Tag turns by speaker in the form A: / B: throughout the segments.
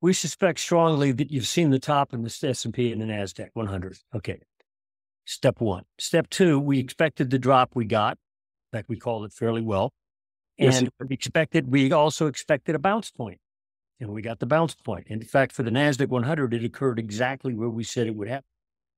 A: We suspect strongly that you've seen the top in the S&P and the NASDAQ 100. Okay. Step one. Step two, we expected the drop we got. In fact, we called it fairly well.
B: Yes,
A: And we also expected a bounce point. And we got the bounce point. And in fact, for the NASDAQ 100, it occurred exactly where we said it would happen.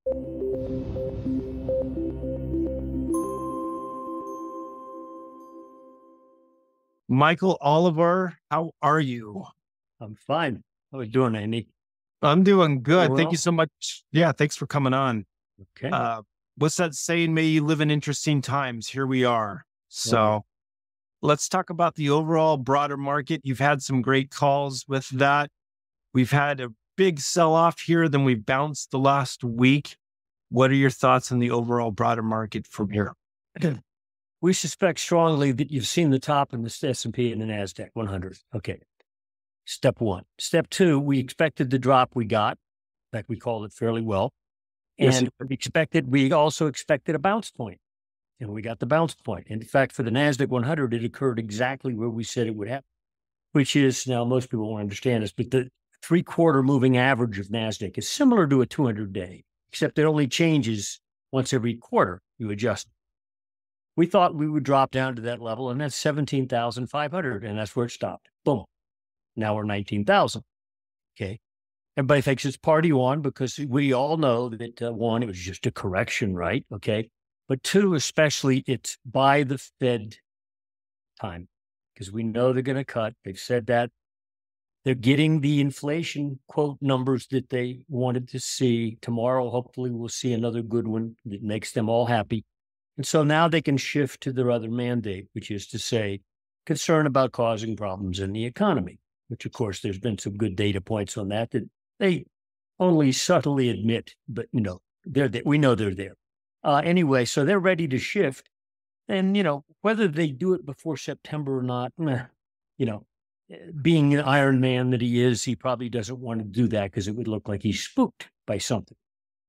B: Michael Oliver, how are you?
A: I'm fine. How are you doing, Andy?
B: I'm doing good.
A: Well,
B: Thank you so much. Yeah, thanks for coming on.
A: Okay.
B: What's that saying? May you live in interesting times. Here we are. So let's talk about the overall broader market. You've had some great calls with that. We've had a big sell-off here, then we've bounced the last week. What are your thoughts on the overall broader market from here?
A: We suspect strongly that you've seen the top in the S&P and the NASDAQ 100. Okay. Step one. Step two, we expected the drop we got. In fact, we called it fairly well. And we also expected a bounce point. And we got the bounce point. And in fact, for the NASDAQ 100, it occurred exactly where we said it would happen, which is, now most people won't understand this, but the 3-quarter moving average of NASDAQ is similar to a 200-day, except it only changes once every quarter. You adjust. We thought we would drop down to that level, and that's 17,500, and that's where it stopped. Boom. Now we're 19,000. Okay. Everybody thinks it's party on because we all know that one, it was just a correction, right? Okay. But two, especially, it's by the Fed time because we know they're going to cut. They've said that. They're getting the inflation quote numbers that they wanted to see. Tomorrow, hopefully, we'll see another good one that makes them all happy. And so now they can shift to their other mandate, which is to say, concern about causing problems in the economy, which, of course, there's been some good data points on that they only subtly admit, but, they're there. We know they're there. Anyway, so they're ready to shift. And, whether they do it before September or not, being an Iron Man that he is, he probably doesn't want to do that because it would look like he's spooked by something.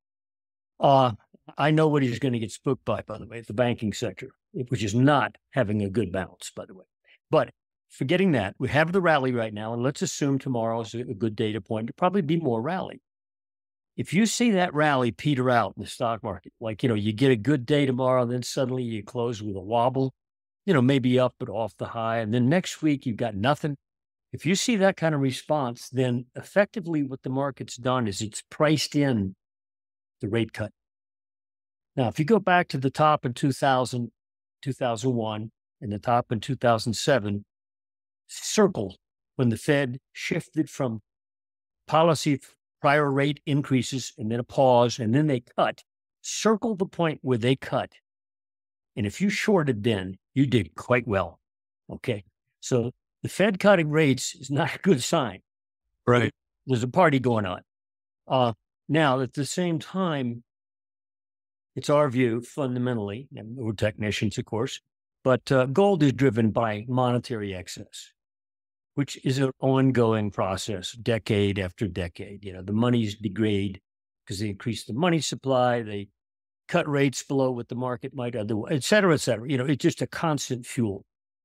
A: I know what he's going to get spooked by the way, the banking sector, which is not having a good bounce, by the way. But forgetting that, we have the rally right now, and let's assume tomorrow is a good data point. There'll probably be more rally. If you see that rally peter out in the stock market, like, you get a good day tomorrow, and then suddenly you close with a wobble, maybe up but off the high, and then next week you've got nothing. If you see that kind of response, then effectively what the market's done is it's priced in the rate cut. Now, if you go back to the top in 2000, 2001, and the top in 2007, circle when the Fed shifted from policy prior rate increases and then a pause, and then they cut, circle the point where they cut. And if you shorted then, you did quite well. Okay. So the Fed cutting rates is not a good sign.
B: Right.
A: There's a party going on. Now, at the same time, it's our view fundamentally, and we're technicians, of course, but gold is driven by monetary excess, which is an ongoing process, decade after decade. The monies degrade because they increase the money supply, they cut rates below what the market might otherwise, et cetera, et cetera. It's just a constant fuel.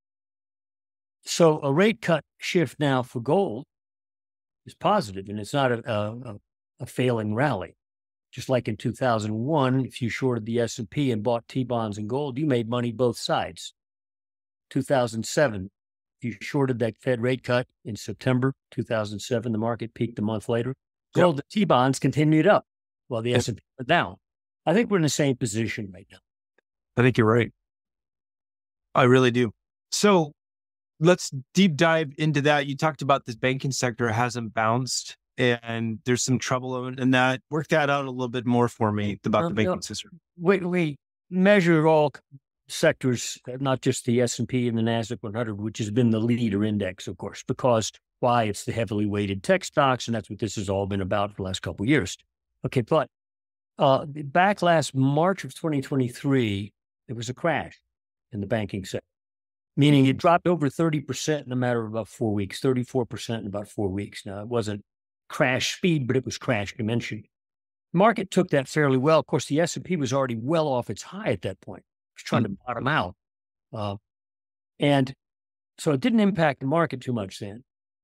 A: So a rate cut shift now for gold is positive, and it's not a failing rally. Just like in 2001, if you shorted the S&P and bought T-bonds and gold, you made money both sides. 2007, if you shorted that Fed rate cut in September 2007, the market peaked a month later. Gold and T-bonds continued up while the S&P went down. I think we're in the same position right now.
B: I think you're right. I really do. So let's deep dive into that. You talked about this banking sector hasn't bounced and there's some trouble in that. Work that out a little bit more for me about the banking sector.
A: We measure all sectors, not just the S&P and the NASDAQ 100, which has been the leader index, of course, because why? It's the heavily weighted tech stocks, and that's what this has all been about for the last couple of years. Okay, but back last March of 2023, there was a crash in the banking sector, meaning it dropped over 30% in a matter of about 4 weeks, 34% in about 4 weeks. Now, it wasn't crash speed, but it was crash dimension. Market took that fairly well. Of course, the S&P was already well off its high at that point. It was trying to bottom out. And so it didn't impact the market too much then.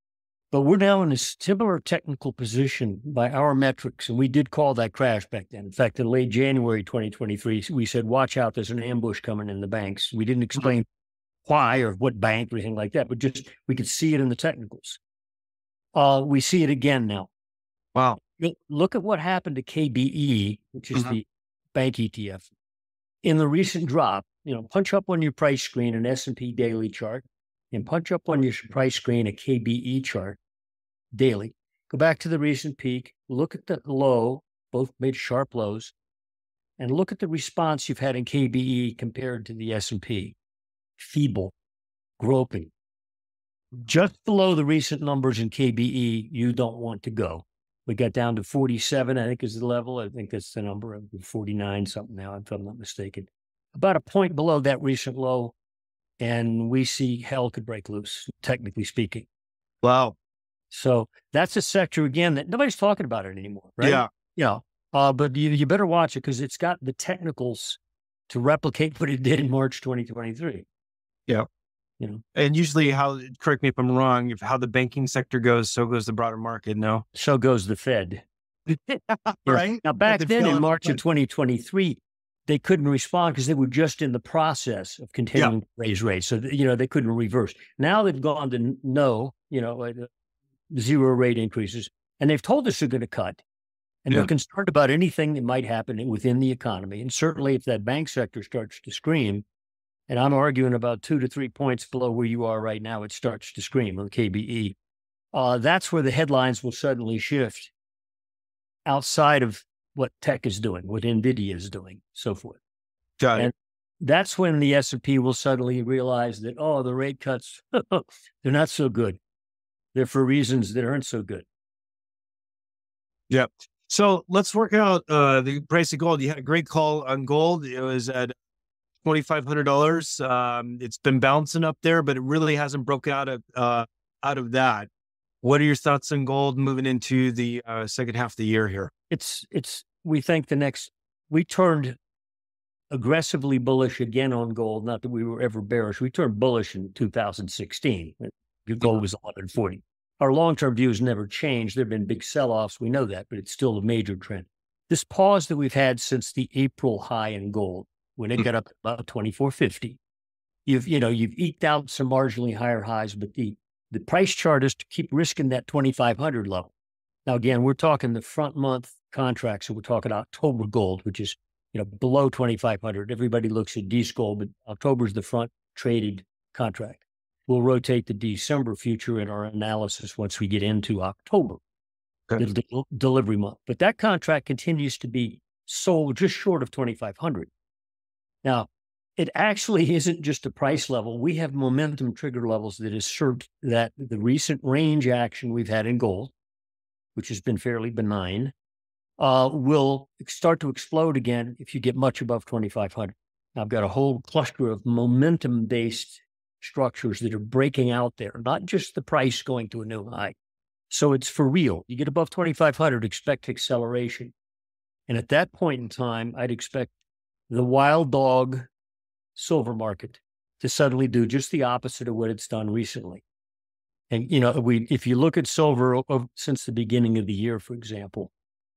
A: But we're now in a similar technical position by our metrics, and we did call that crash back then. In fact, in late January 2023, we said, watch out, there's an ambush coming in the banks. We didn't explain why or what bank or anything like that, but just we could see it in the technicals. We see it again now.
B: Wow.
A: Look at what happened to KBE, which is the bank ETF. In the recent drop, punch up on your price screen an S&P daily chart and punch up on your price screen a KBE chart daily. Go back to the recent peak, look at the low, both made sharp lows, and look at the response you've had in KBE compared to the S&P. Feeble, groping. Just below the recent numbers in KBE, you don't want to go. We got down to 47, I think is the level. I think that's the number of 49 something now, if I'm not mistaken. About a point below that recent low, and we see hell could break loose, technically speaking.
B: Wow.
A: So that's a sector, again, that nobody's talking about it anymore, right?
B: Yeah.
A: But you better watch it because it's got the technicals to replicate what it did in March 2023.
B: Yeah. And usually correct me if I'm wrong, how the banking sector goes, so goes the broader market, no?
A: So goes the Fed.
B: Right.
A: Now, back then in March of 2023, they couldn't respond because they were just in the process of continuing to raise rates. So, they couldn't reverse. Now they've gone to no, zero rate increases, and they've told us they're going to cut. And they're concerned about anything that might happen within the economy. And certainly if that bank sector starts to scream, and I'm arguing about 2 to 3 points below where you are right now, it starts to scream on KBE. That's where the headlines will suddenly shift outside of what tech is doing, what NVIDIA is doing, so forth.
B: Got it.
A: And that's when the S&P will suddenly realize that, the rate cuts, they're not so good. They're for reasons that aren't so good.
B: Yep. So let's work out the price of gold. You had a great call on gold. It was at $2,500. It's been bouncing up there, but it really hasn't broken out of that. What are your thoughts on gold moving into the second half of the year here?
A: We think we turned aggressively bullish again on gold. Not that we were ever bearish. We turned bullish in 2016. Gold was 140. Our long-term views never changed. There have been big sell-offs. We know that, but it's still a major trend. This pause that we've had since the April high in gold, when it got up about 2450, you've eked out some marginally higher highs, but the price chart is to keep risking that 2,500 level. Now, again, we're talking the front month contracts, so we're talking October gold, which is below 2,500. Everybody looks at D's gold, but October is the front traded contract. We'll rotate the December future in our analysis once we get into October, the delivery month. But that contract continues to be sold just short of 2,500. Now, it actually isn't just a price level. We have momentum trigger levels that assert that the recent range action we've had in gold, which has been fairly benign, will start to explode again if you get much above 2,500. Now, I've got a whole cluster of momentum-based structures that are breaking out there, not just the price going to a new high. So it's for real. You get above 2,500, expect acceleration. And at that point in time, I'd expect the wild dog silver market to suddenly do just the opposite of what it's done recently. And, if you look at silver since the beginning of the year, for example,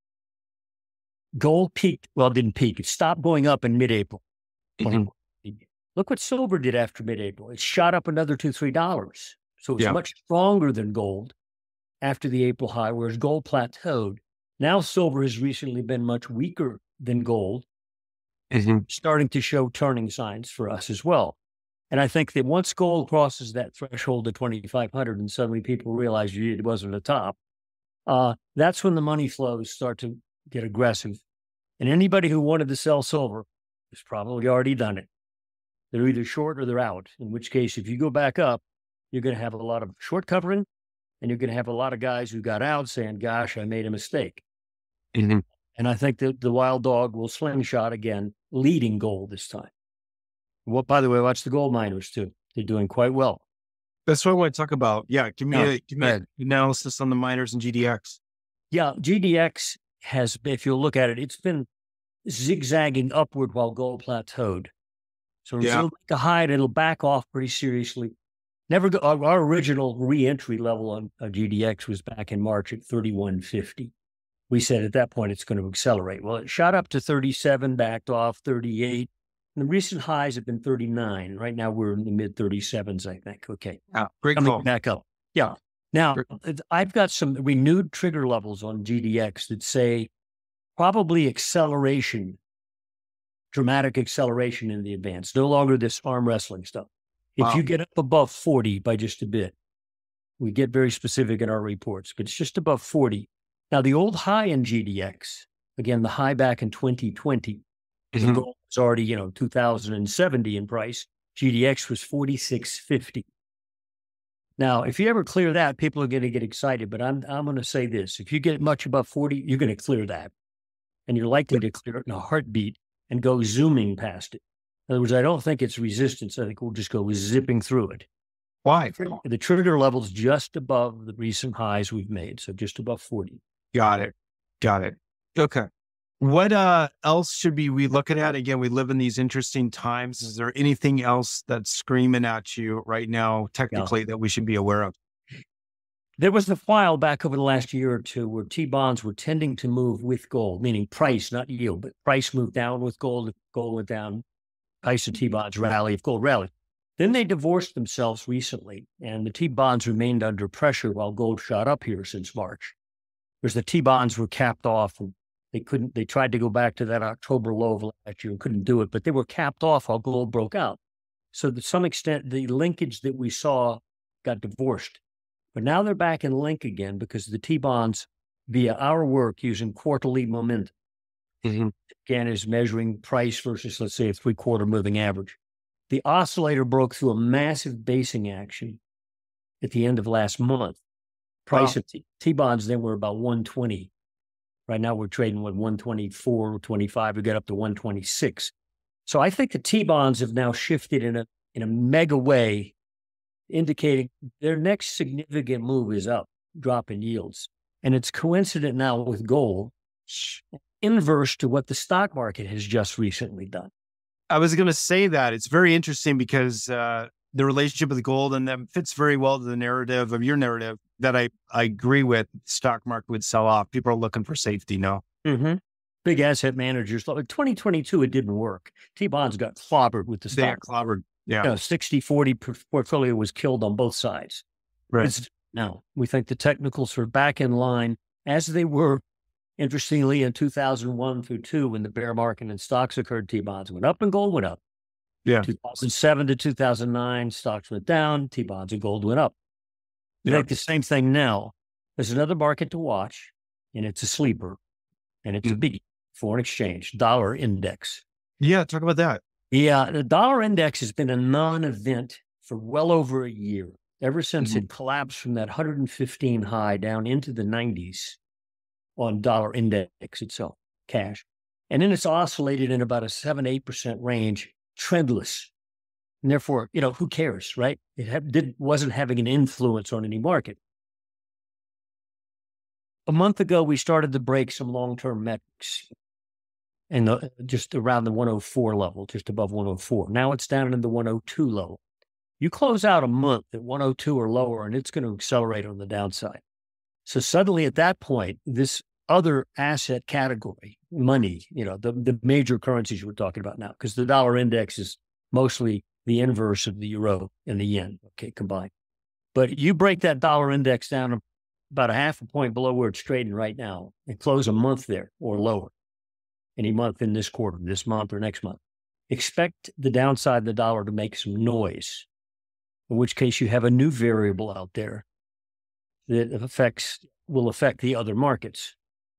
A: gold peaked, didn't peak. It stopped going up in mid-April. Look what silver did after mid-April. It shot up another $2, $3. So it's much stronger than gold after the April high, whereas gold plateaued. Now silver has recently been much weaker than gold, starting to show turning signs for us as well. And I think that once gold crosses that threshold of 2,500 and suddenly people realize it wasn't a top, that's when the money flows start to get aggressive. And anybody who wanted to sell silver has probably already done it. They're either short or they're out, in which case, if you go back up, you're going to have a lot of short covering, and you're going to have a lot of guys who got out saying, gosh, I made a mistake. And I think that the wild dog will slingshot again, leading gold this time. Well, by the way, watch the gold miners too. They're doing quite well.
B: That's what I want to talk about. Yeah, give me an analysis on the miners and GDX.
A: Yeah, GDX has, if you'll look at it, it's been zigzagging upward while gold plateaued. So it'll make a high and it'll back off pretty seriously. Never go, our original re-entry level on GDX was back in March at 3150. We said at that point it's going to accelerate. Well, it shot up to 37, backed off 38. And the recent highs have been 39. Right now we're in the mid 37s, I think. Okay.
B: Great
A: Coming
B: call.
A: back up. Yeah. Now, I've got some renewed trigger levels on GDX that say probably acceleration, dramatic acceleration in the advance. No longer this arm wrestling stuff. If you get up above 40 by just a bit, we get very specific in our reports, but it's just above 40. Now, the old high in GDX, again, the high back in 2020, the gold was already, 2070 in price. GDX was 4650. Now, if you ever clear that, people are going to get excited, but I'm going to say this. If you get much above 40, you're going to clear that. And you're likely to clear it in a heartbeat and go zooming past it. In other words, I don't think it's resistance. I think we'll just go zipping through it.
B: Why?
A: The trigger level's just above the recent highs we've made, so just above 40.
B: Got it. Okay. What else should we be looking at? Again, we live in these interesting times. Is there anything else that's screaming at you right now, technically, that we should be aware of?
A: There was a while back over the last year or two where T-bonds were tending to move with gold, meaning price, not yield, but price moved down with gold. If gold went down, price of T-bonds rally if gold rallied. Then they divorced themselves recently, and the T-bonds remained under pressure while gold shot up here since March. Because the T-bonds were capped off, and they tried to go back to that October low of last year and couldn't do it, but they were capped off while gold broke out. So to some extent, the linkage that we saw got divorced. But now they're back in link again because the T-bonds, via our work using quarterly momentum, again, is measuring price versus, let's say, a 3/4 moving average. The oscillator broke through a massive basing action at the end of last month. Price of T-bonds then were about 120. Right now we're trading with 124, 25. We got up to 126. So I think the T-bonds have now shifted in a mega way, indicating their next significant move is up, drop in yields. And it's coincident now with gold, inverse to what the stock market has just recently done.
B: I was going to say that. It's very interesting because the relationship with gold and them fits very well to the narrative of your narrative that I agree with. The stock market would sell off. People are looking for safety now.
A: Big asset managers. Like 2022, it didn't work. T-bonds got clobbered with the stock.
B: They got clobbered. Yeah.
A: 60-40 portfolio was killed on both sides.
B: Right.
A: Now, we think the technicals are back in line as they were, interestingly, in 2001 through 2 when the bear market and stocks occurred. T-bonds went up and gold went up.
B: Yeah.
A: 2007 to 2009, stocks went down, T-bonds and gold went up. We think the same thing now. There's another market to watch, and it's a sleeper, and it's a big foreign exchange, dollar index.
B: Yeah, talk about that.
A: Yeah, the dollar index has been a non-event for well over a year, ever since it collapsed from that 115 high down into the 90s on dollar index itself, cash. And then it's oscillated in about a 7-8% range, trendless. And therefore, who cares, right? It wasn't having an influence on any market. A month ago, we started to break some long-term metrics and just around the 104 level, just above 104. Now it's down in the 102 level. You close out a month at 102 or lower, and it's going to accelerate on the downside. So suddenly at that point, this other asset category, money, the major currencies we're talking about now, because the dollar index is mostly the inverse of the euro and the yen, combined. But you break that dollar index down about a half a point below where it's trading right now and close a month there or lower, any month in this quarter, this month or next month. Expect the downside of the dollar to make some noise, in which case you have a new variable out there that will affect the other markets.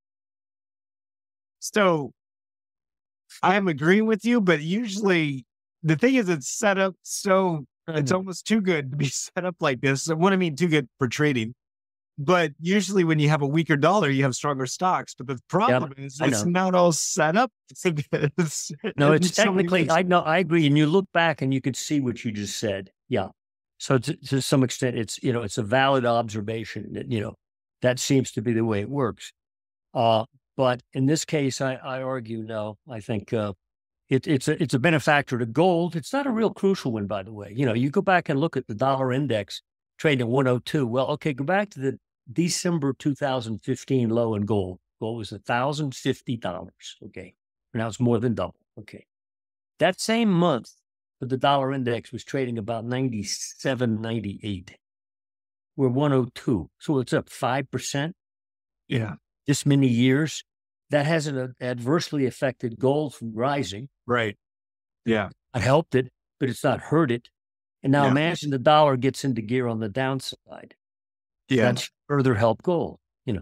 B: So I am agreeing with you, but usually the thing is it's set up so it's almost too good to be set up like this. What I mean, too good for trading. But usually when you have a weaker dollar, you have stronger stocks. But the problem is it's not all set up.
A: No, it's technically, I agree. And you look back and you could see what you just said. Yeah. So to some extent, it's a valid observation that, that seems to be the way it works. But in this case, I argue, no, I think It's a benefactor to gold. It's not a real crucial one, by the way. You go back and look at the dollar index trading at 102. Well, okay, go back to the December 2015 low in gold. Gold was $1,050. Okay, now it's more than double. Okay, that same month, the dollar index was trading about 97, 98. We're 102, so it's up 5%.
B: Yeah.
A: This many years. That hasn't adversely affected gold from rising.
B: Right. Yeah.
A: It helped it, but it's not hurt it. And now imagine the dollar gets into gear on the downside.
B: Yeah.
A: That's further help gold,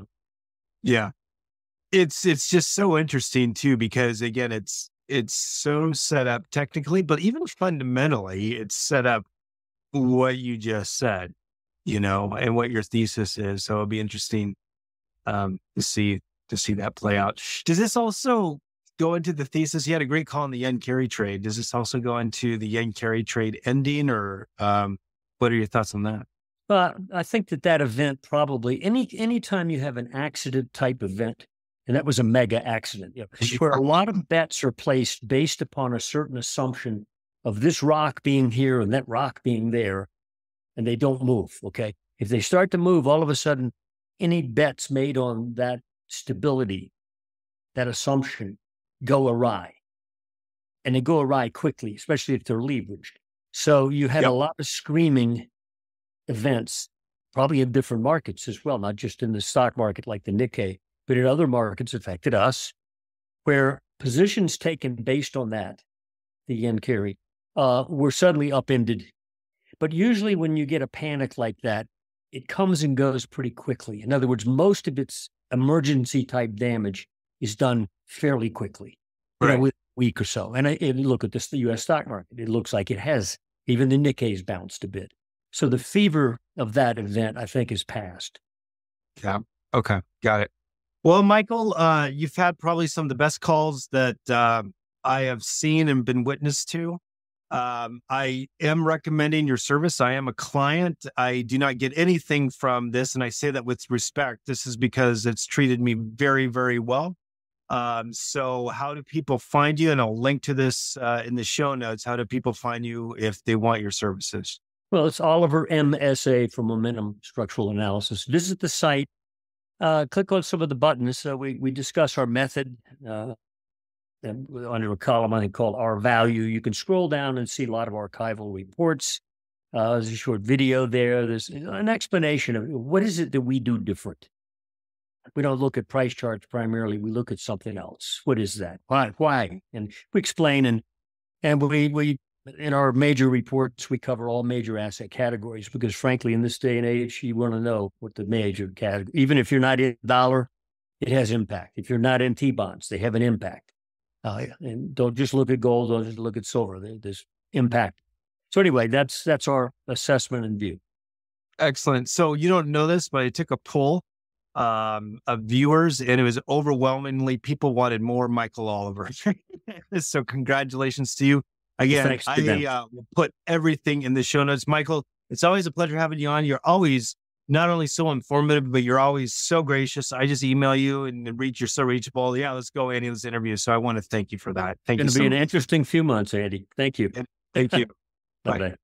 B: Yeah. It's just so interesting too, because again, it's so set up technically, but even fundamentally, it's set up what you just said, and what your thesis is. So it'll be interesting to see that play out. Does this also go into the thesis? You had a great call on the yen carry trade. Does this also go into the yen carry trade ending, or what are your thoughts on that?
A: But I think that event probably anytime you have an accident type event, and that was a mega accident, where a lot of bets are placed based upon a certain assumption of this rock being here and that rock being there, and they don't move. Okay, if they start to move, all of a sudden, any bets made on that stability, that assumption, go awry. And they go awry quickly, especially if they're leveraged. So you had a lot of screaming events, probably in different markets as well, not just in the stock market like the Nikkei, but in other markets affected us, where positions taken based on that, the yen carry, were suddenly upended. But usually when you get a panic like that, it comes and goes pretty quickly. In other words, most of its emergency type damage is done fairly quickly, with a week or so. And look at the U.S. stock market. It looks like it has. Even the Nikkei's bounced a bit. So the fever of that event, I think, is past.
B: Yeah. Okay. Got it. Well, Michael, you've had probably some of the best calls that I have seen and been witness to. I am recommending your service. I am a client. I do not get anything from this, and I say that with respect. This is because it's treated me very, very well. So how do people find you? And I'll link to this in the show notes. How do people find you if they want your services?
A: Well, it's Oliver MSA for Momentum Structural Analysis. Visit the site. Click on some of the buttons. We discuss our method under a column I think called Our Value. You can scroll down and see a lot of archival reports. There's a short video there. There's an explanation of what is it that we do different. We don't look at price charts primarily. We look at something else. What is that? Why? And we explain, and we in our major reports, we cover all major asset categories because, frankly, in this day and age, you want to know what the major category. Even if you're not in dollar, it has impact. If you're not in T-bonds, they have an impact. And don't just look at gold. Don't just look at silver. There's impact. So anyway, that's our assessment and view.
B: Excellent. So you don't know this, but I took a poll of viewers, and it was overwhelmingly people wanted more Michael Oliver. So congratulations to you. Again, I will put everything in the show notes. Michael, it's always a pleasure having you on. You're always not only so informative, but you're always so gracious. I just email you and you're so reachable. Yeah, let's go, Andy, let's interview. So I want to thank you for that. Thank you.
A: It's going to be an interesting few months, Andy. Thank you.
B: Thank you.
A: Bye-bye.